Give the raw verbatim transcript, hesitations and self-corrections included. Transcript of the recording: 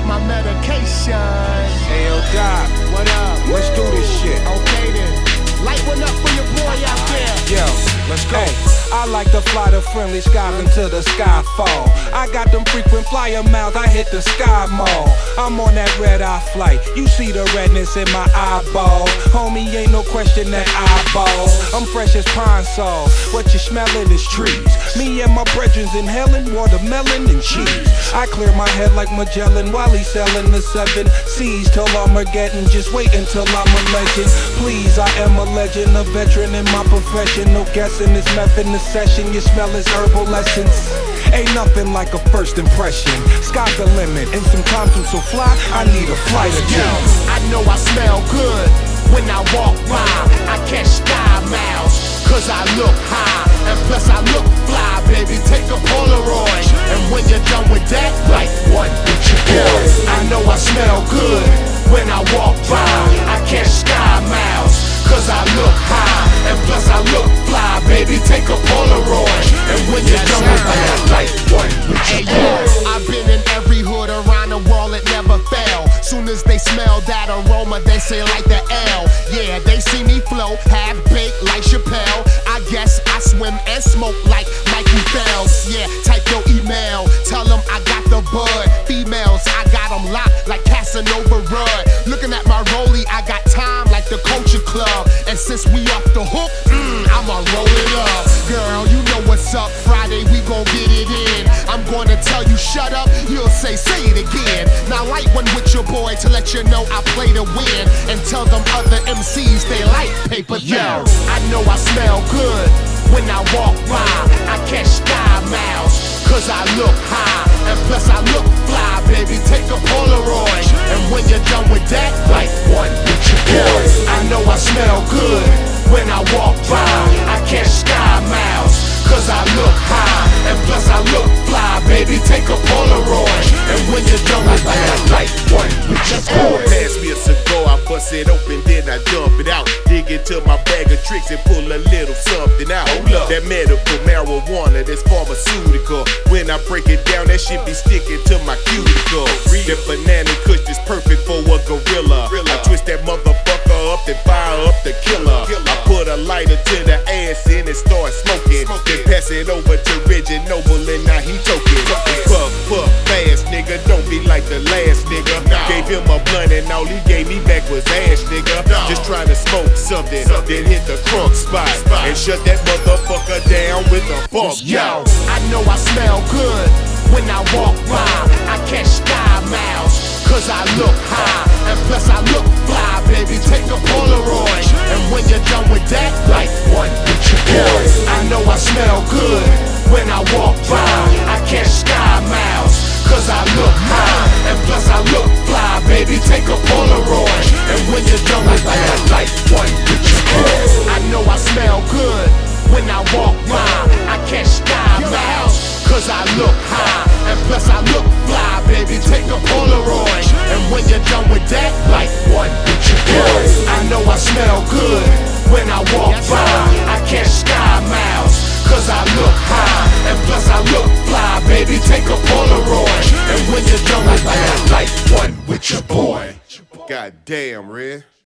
my medication. Hey, yo, Doc. What up? Let's do this shit. Okay then. Light one up for your boy out there. Yo, let's go. Hey, I like to fly the friendly skies until the sky fall. I got them frequent flyer miles, I hit the sky mall. I'm on that red eye flight, you see the redness in my eyeball. Homie, ain't no question that eyeball. I'm fresh as pine saw, what you smelling is trees. Me and my brethrens inhaling watermelon and cheese. I clear my head like Magellan while he's selling the seven C's till Armageddon. Just wait until I'm a legend. Please, I am a legend, a veteran in my profession. No guessing this meth in the session. You smell his herbal essence. Ain't nothing like a first impression. Sky's the limit, and sometimes I'm so fly, I need a flight again. Yo, I know I smell good when I walk by. I catch sky miles, cause I look high. And plus I look fly, baby, take a Polaroid. And when you're done with that, like one with your boy. I know I smell good when I walk by. I catch sky miles, cause I look high. And plus I look fly, baby, take a Polaroid. And when you're done with that, like one with your boy. I've been in every hood around the world, it never fail. Soon as they smell that aroma, they say like the L. Yeah, they see me flow, half baked like Chappelle. I guess I swim and smoke like Mikey Phelps. Yeah, type your email, tell them I got the bud. Females, I got them locked like Casanova Rudd. Looking at my rollie, I got time like the Culture Club. And since we off the hook, mm, I'ma roll it up. Girl, you know what's up, Friday we gon' get it in. I'm gonna tell you shut up, you'll say say it again. Now light one with your boy to let you know I play to win. And tell them other M Cs they like paper thin. I know I smell good when I walk by. I catch sky miles, cause I look high. And plus I look fly, baby, take a Polaroid. And when you're done with that, like one with your boy. I know I smell good when I walk by. I catch sky miles, cause I look high. And plus I look fly, baby, take a Polaroid. And when you're done with that, like one with your boy. Pass me a cigar, I bust it open, then I dump it out. Dig into my bag of tricks and pull a little something out. Hold up. That medical marijuana, that's pharmaceutical. When I break it down, that shit be sticking to my cuticle. That banana kush is perfect for a gorilla. I twist that motherfucker up, then fire up the killer. I put a lighter to the ass in and start smoking. Then pass it over to Reggie Noble and now he toking. Puff, puff, fast, nigga, don't be like the last nigga. Gave him a blunt and all he gave me back was ash, nigga. Just trying to smoke something, then hit the crunk spot and shut that motherfucker down with a funk. Yo, I know I smell good when I walk by. I catch sky miles, cause I look high. And plus I look fly, baby, take a Polaroid. And when you're done with that, like one with your boy. I know I smell good when I walk by. I catch sky miles, cause I look high. And plus I look fly, baby, take a Polaroid. And when you're done with that, like one with your boy. I know I smell good when I walk by. I catch sky miles, cause I look high. And plus I look fly, baby, take a Polaroid. And when you're done with that, like one with your boy. I know I smell good when I walk by. I catch sky miles, cause I look high. And plus I look fly, baby, take a Polaroid. And when you're done with that, like one with your boy. God damn, Red.